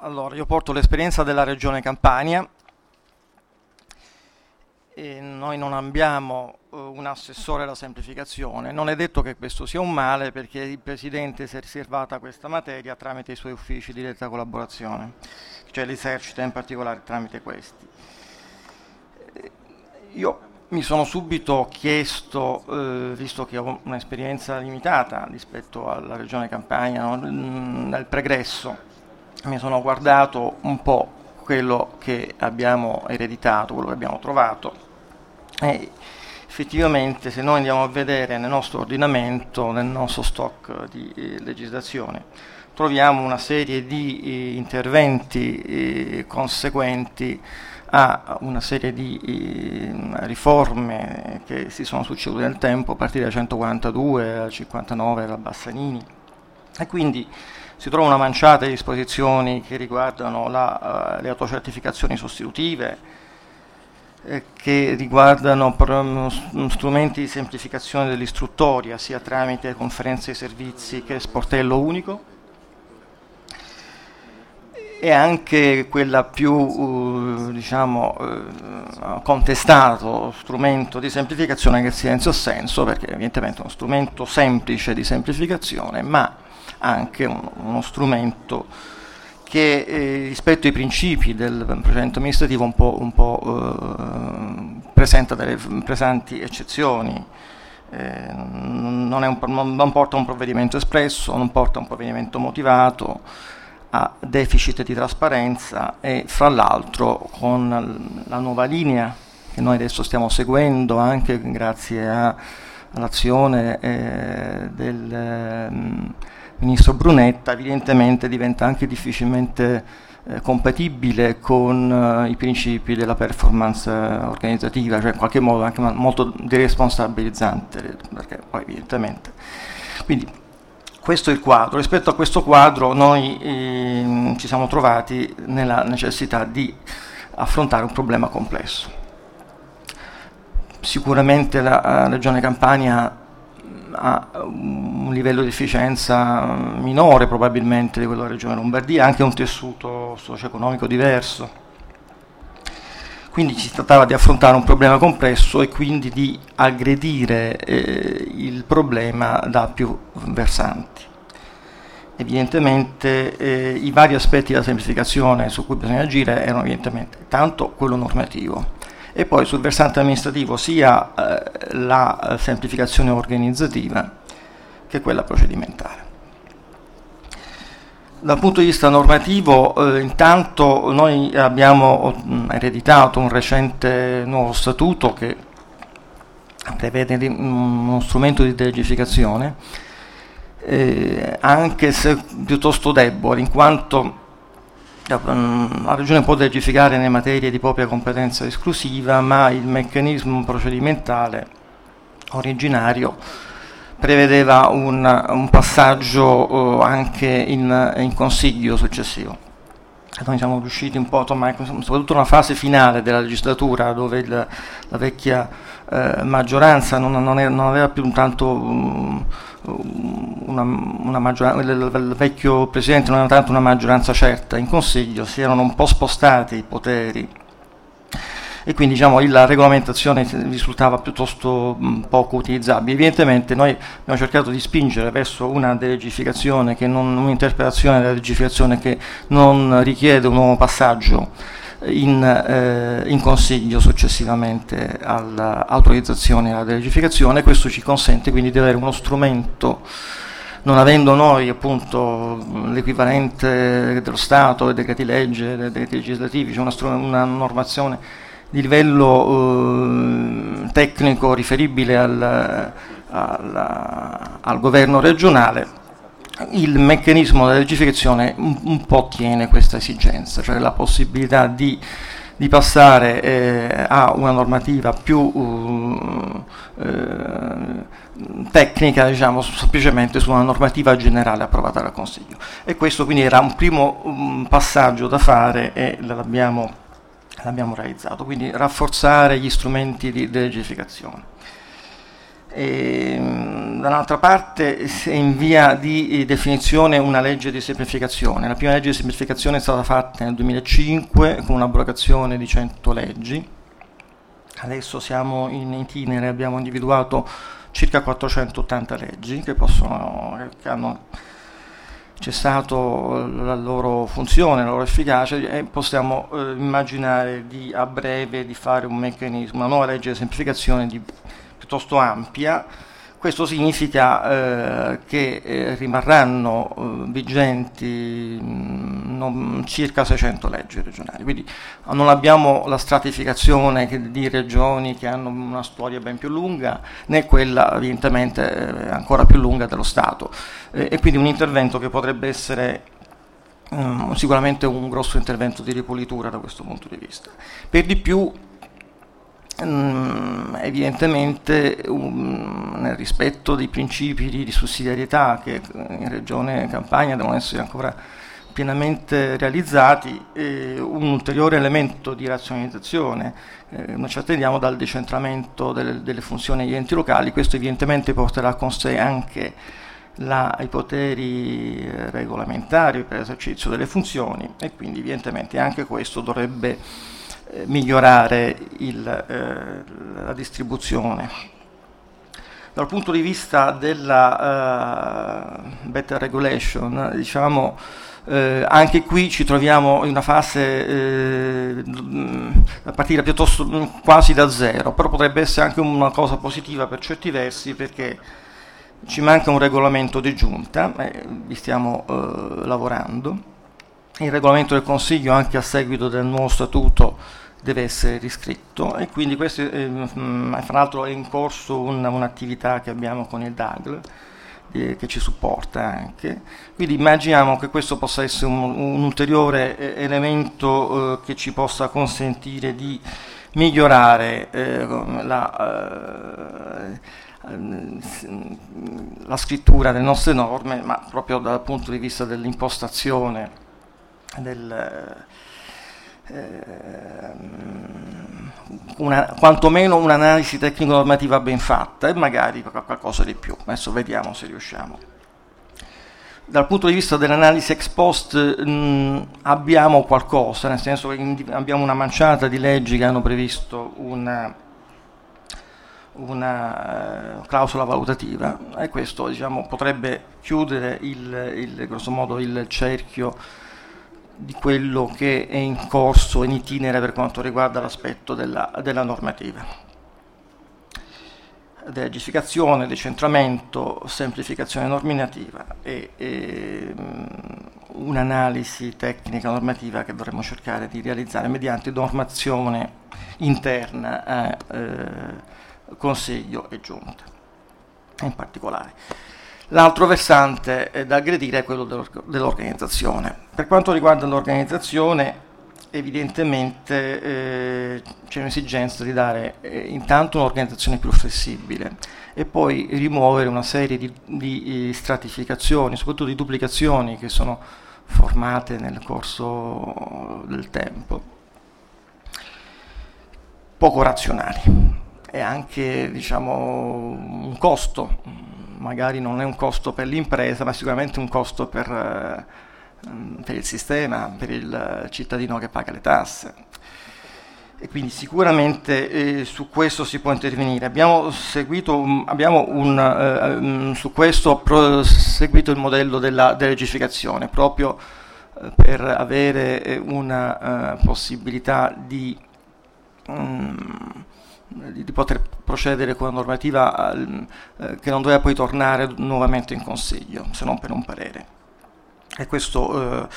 Allora, io porto l'esperienza della Regione Campania e noi non abbiamo un assessore alla semplificazione. Non è detto che questo sia un male, perché il Presidente si è riservata questa materia tramite i suoi uffici di diretta collaborazione, cioè l'esercita in particolare tramite questi. Io mi sono subito chiesto, visto che ho un'esperienza limitata rispetto alla Regione Campania, no, nel pregresso, mi sono guardato un po' quello che abbiamo ereditato, quello che abbiamo trovato, e effettivamente se noi andiamo a vedere nel nostro ordinamento, nel nostro stock di legislazione, troviamo una serie di interventi conseguenti a una serie di riforme che si sono succedute nel tempo, a partire dal 142 al 59 della Bassanini, e quindi si trova una manciata di disposizioni che riguardano le autocertificazioni sostitutive, che riguardano strumenti di semplificazione dell'istruttoria, sia tramite conferenze di servizi che sportello unico, e anche quella più contestato strumento di semplificazione che è il silenzio assenso, perché evidentemente è uno strumento semplice di semplificazione, ma anche uno strumento che rispetto ai principi del procedimento amministrativo un po' presenta delle pesanti eccezioni. Non porta un provvedimento espresso, non porta un provvedimento motivato, ha deficit di trasparenza, e fra l'altro con la nuova linea che noi adesso stiamo seguendo anche grazie all'azione del Ministro Brunetta, evidentemente diventa anche difficilmente compatibile con i principi della performance organizzativa, cioè in qualche modo anche molto deresponsabilizzante, perché poi evidentemente. Quindi questo è il quadro. Rispetto a questo quadro noi ci siamo trovati nella necessità di affrontare un problema complesso. Sicuramente la Regione Campania ha un livello di efficienza minore probabilmente di quello della Regione Lombardia, anche un tessuto socio-economico diverso. Quindi si trattava di affrontare un problema complesso e quindi di aggredire il problema da più versanti. Evidentemente i vari aspetti della semplificazione su cui bisogna agire erano evidentemente tanto quello normativo, e poi sul versante amministrativo sia la semplificazione organizzativa che quella procedimentale. Dal punto di vista normativo, intanto noi abbiamo ereditato un recente nuovo statuto che prevede uno strumento di delegificazione, anche se piuttosto debole, in quanto la Regione può delegificare nelle materie di propria competenza esclusiva, ma il meccanismo procedimentale originario prevedeva un passaggio anche in consiglio successivo. Noi siamo riusciti un po' a tomare, soprattutto nella fase finale della legislatura, dove la vecchia maggioranza non aveva più tanto una maggioranza, il vecchio Presidente non aveva tanto una maggioranza certa in Consiglio, si erano un po' spostati i poteri, e quindi la regolamentazione risultava piuttosto poco utilizzabile. Evidentemente noi abbiamo cercato di spingere verso una delegificazione un'interpretazione della legificazione che non richiede un nuovo passaggio in Consiglio successivamente all'autorizzazione alla delegificazione. Questo ci consente quindi di avere uno strumento, non avendo noi appunto l'equivalente dello Stato, dei decreti legge, dei decreti legislativi, c'è una normazione di livello tecnico riferibile al governo regionale. Il meccanismo della legificazione un po' tiene questa esigenza, cioè la possibilità di passare a una normativa più tecnica, semplicemente su una normativa generale approvata dal Consiglio. E questo quindi era un primo passaggio da fare, e l'abbiamo realizzato, quindi rafforzare gli strumenti di delegificazione. Dall'altra parte è in via di definizione una legge di semplificazione. La prima legge di semplificazione è stata fatta nel 2005 con un'abrogazione di 100 leggi. Adesso siamo in itinere, abbiamo individuato circa 480 leggi che hanno cessato la loro funzione, la loro efficacia, e possiamo immaginare a breve di fare un meccanismo, una nuova legge di semplificazione piuttosto ampia. Questo significa che rimarranno vigenti circa 600 leggi regionali, quindi non abbiamo la stratificazione di regioni che hanno una storia ben più lunga, né quella evidentemente ancora più lunga dello Stato, e quindi un intervento che potrebbe essere sicuramente un grosso intervento di ripulitura da questo punto di vista. Per di più, evidentemente nel rispetto dei principi di sussidiarietà che in Regione Campania devono essere ancora pienamente realizzati, un ulteriore elemento di razionalizzazione noi ci attendiamo dal decentramento delle funzioni agli enti locali. Questo evidentemente porterà con sé anche i poteri regolamentari per l'esercizio delle funzioni, e quindi evidentemente anche questo dovrebbe migliorare la distribuzione. Dal punto di vista della better regulation, diciamo, anche qui ci troviamo in una fase a partire piuttosto quasi da zero, però potrebbe essere anche una cosa positiva per certi versi, perché ci manca un regolamento di giunta, vi stiamo lavorando. Il regolamento del Consiglio, anche a seguito del nuovo statuto, deve essere riscritto, e quindi questo fra l'altro è in corso un'attività che abbiamo con il DAGL che ci supporta anche. Quindi immaginiamo che questo possa essere un ulteriore elemento che ci possa consentire di migliorare la scrittura delle nostre norme, ma proprio dal punto di vista dell'impostazione quantomeno un'analisi tecnico-normativa ben fatta, e magari qualcosa di più. Adesso vediamo se riusciamo. Dal punto di vista dell'analisi ex post abbiamo qualcosa, nel senso che abbiamo una manciata di leggi che hanno previsto una clausola valutativa, e questo, diciamo, potrebbe chiudere grosso modo il cerchio di quello che è in corso, in itinere, per quanto riguarda l'aspetto della normativa. Legificazione, decentramento, semplificazione normativa e un'analisi tecnica normativa che dovremmo cercare di realizzare mediante normazione interna a Consiglio e Giunta in particolare. L'altro versante da aggredire è quello dell'organizzazione. Per quanto riguarda l'organizzazione, evidentemente c'è un'esigenza di dare intanto un'organizzazione più flessibile, e poi rimuovere una serie di stratificazioni, soprattutto di duplicazioni che sono formate nel corso del tempo, poco razionali, e anche, diciamo, un costo. Magari non è un costo per l'impresa, ma sicuramente un costo per il sistema, per il cittadino che paga le tasse. E quindi sicuramente su questo si può intervenire. Abbiamo seguito su questo seguito il modello della delegificazione, proprio per avere una possibilità di poter procedere con una normativa che non doveva poi tornare nuovamente in Consiglio, se non per un parere. E questo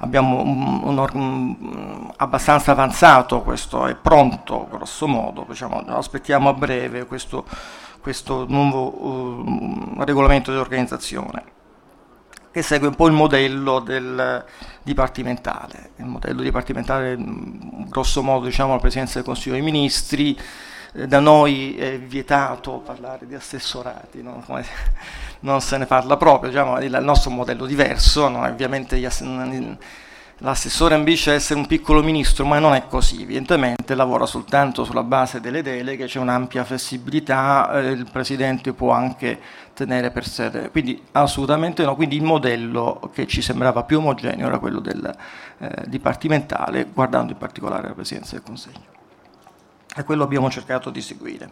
abbiamo abbastanza avanzato, questo è pronto grosso modo, diciamo, aspettiamo a breve questo nuovo regolamento di organizzazione, che segue un po' il modello dipartimentale. Il modello dipartimentale, grosso modo, diciamo, la Presidenza del Consiglio dei Ministri. Da noi è vietato parlare di assessorati, no? Non se ne parla proprio, diciamo, il nostro modello diverso, no? Ovviamente l'assessore ambisce a essere un piccolo ministro, ma non è così, evidentemente lavora soltanto sulla base delle deleghe, c'è un'ampia flessibilità, il Presidente può anche tenere per sé, quindi assolutamente no, quindi il modello che ci sembrava più omogeneo era quello del dipartimentale, guardando in particolare la Presidenza del Consiglio. E quello abbiamo cercato di seguire.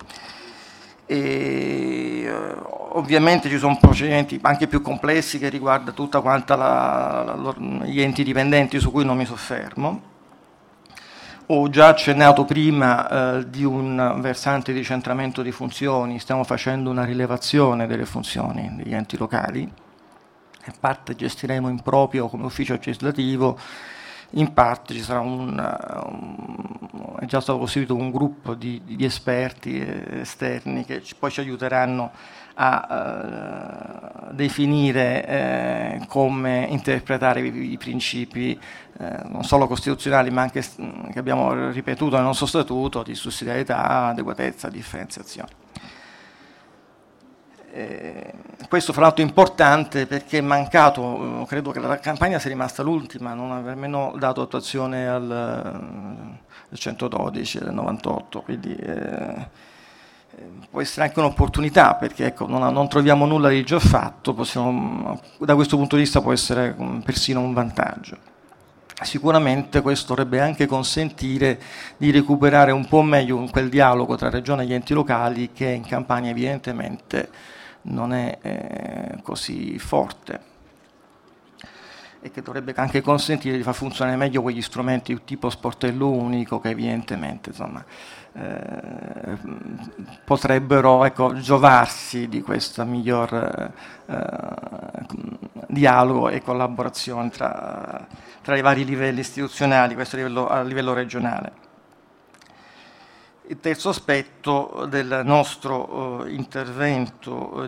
E, ovviamente ci sono procedimenti anche più complessi che riguardano tutta quanta gli enti dipendenti, su cui non mi soffermo. Ho già accennato prima di un versante di decentramento di funzioni, stiamo facendo una rilevazione delle funzioni degli enti locali, in parte gestiremo in proprio come ufficio legislativo, in parte ci sarà è già stato costituito un gruppo di esperti esterni che poi ci aiuteranno a definire come interpretare i principi non solo costituzionali ma anche che abbiamo ripetuto nel nostro statuto di sussidiarietà, adeguatezza, differenziazione. Questo fra l'altro è importante perché è mancato, credo che la campagna sia rimasta l'ultima, non aver meno dato attuazione al 112, del 98, quindi può essere anche un'opportunità perché ecco, non troviamo nulla di già fatto, da questo punto di vista può essere persino un vantaggio. Sicuramente questo dovrebbe anche consentire di recuperare un po' meglio quel dialogo tra Regione e gli enti locali che in Campania evidentemente non è così forte e che dovrebbe anche consentire di far funzionare meglio quegli strumenti tipo sportello unico che evidentemente insomma, potrebbero giovarsi di questo miglior dialogo e collaborazione tra i vari livelli istituzionali, questo a livello regionale. Il terzo aspetto del nostro intervento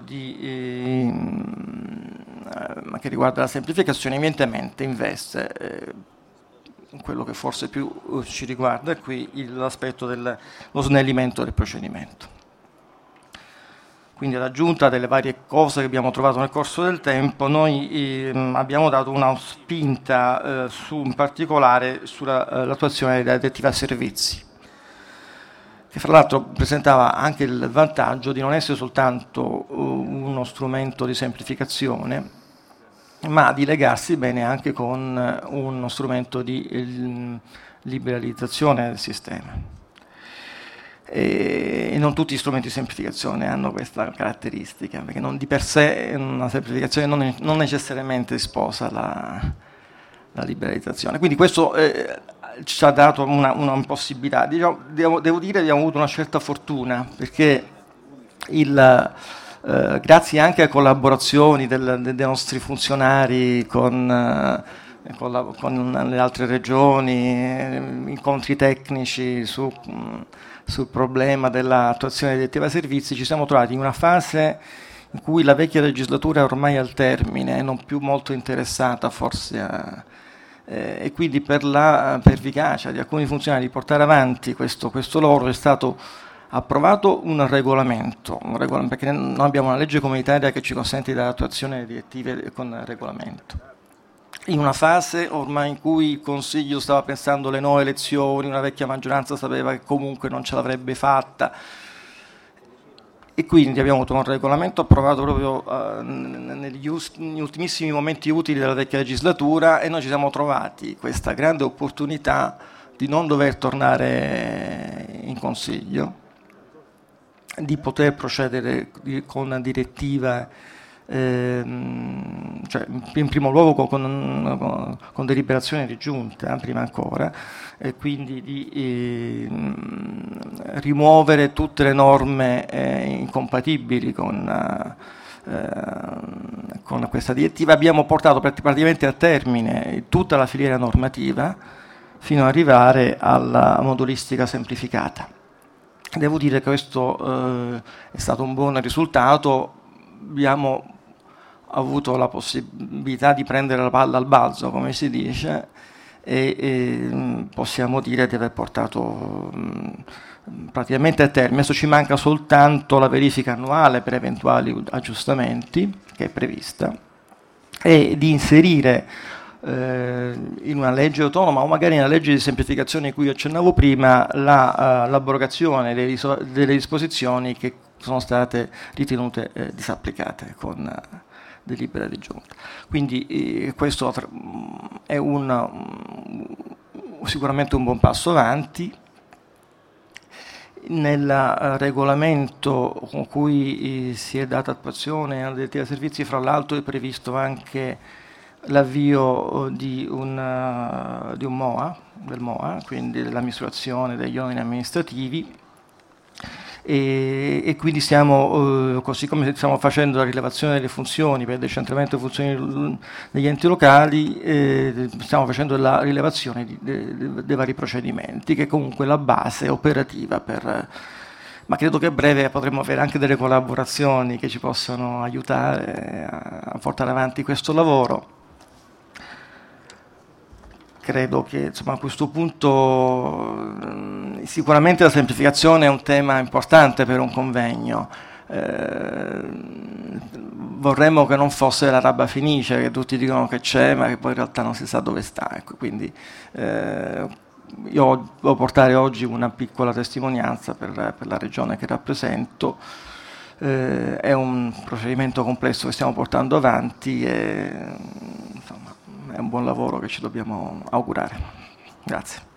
che riguarda la semplificazione evidentemente investe quello che forse più ci riguarda qui l'aspetto dello snellimento del procedimento. Quindi all'aggiunta delle varie cose che abbiamo trovato nel corso del tempo, noi abbiamo dato una spinta in particolare sull'attuazione della direttiva servizi, che fra l'altro presentava anche il vantaggio di non essere soltanto uno strumento di semplificazione, ma di legarsi bene anche con uno strumento di liberalizzazione del sistema. E non tutti gli strumenti di semplificazione hanno questa caratteristica, perché non di per sé una semplificazione non necessariamente sposa la liberalizzazione. Quindi questo ci ha dato una possibilità. Devo dire che abbiamo avuto una certa fortuna, perché grazie anche a collaborazioni dei nostri funzionari con le altre regioni, incontri tecnici sul problema dell'attuazione della direttiva servizi, ci siamo trovati in una fase in cui la vecchia legislatura è ormai al termine e non più molto interessata forse e quindi per efficacia di alcuni funzionari di portare avanti questo lavoro è stato approvato un regolamento, perché noi abbiamo una legge comunitaria che ci consente di dare attuazione alle direttive con regolamento. In una fase ormai in cui il Consiglio stava pensando alle nuove elezioni, una vecchia maggioranza sapeva che comunque non ce l'avrebbe fatta e quindi abbiamo avuto un regolamento approvato proprio negli ultimissimi momenti utili della vecchia legislatura e noi ci siamo trovati questa grande opportunità di non dover tornare in Consiglio, di poter procedere con direttiva, cioè in primo luogo con deliberazione di giunta, prima ancora, e quindi di rimuovere tutte le norme incompatibili con questa direttiva. Abbiamo portato praticamente a termine tutta la filiera normativa fino ad arrivare alla modulistica semplificata. Devo dire che questo è stato un buon risultato, abbiamo avuto la possibilità di prendere la palla al balzo, come si dice, e possiamo dire di aver portato praticamente a termine. Adesso ci manca soltanto la verifica annuale per eventuali aggiustamenti, che è prevista, e di inserire in una legge autonoma o magari nella legge di semplificazione a cui accennavo prima l'abrogazione delle disposizioni che sono state ritenute disapplicate con delibera di giunta. Quindi questo è sicuramente un buon passo avanti. Nel regolamento con cui si è data attuazione alla direttiva dei servizi, fra l'altro è previsto anche l'avvio di un MOA, del MOA, quindi della misurazione degli oneri amministrativi, e quindi stiamo, così come stiamo facendo la rilevazione delle funzioni per il decentramento delle funzioni degli enti locali, stiamo facendo la rilevazione dei vari procedimenti, che è comunque la base operativa ma credo che a breve potremo avere anche delle collaborazioni che ci possano aiutare a portare avanti questo lavoro. Credo che insomma, a questo punto sicuramente la semplificazione è un tema importante per un convegno. Vorremmo che non fosse la roba fenice, che tutti dicono che c'è, ma che poi in realtà non si sa dove sta. Ecco, quindi io devo portare oggi una piccola testimonianza per la regione che rappresento. È un procedimento complesso che stiamo portando avanti e insomma, è un buon lavoro che ci dobbiamo augurare. Grazie.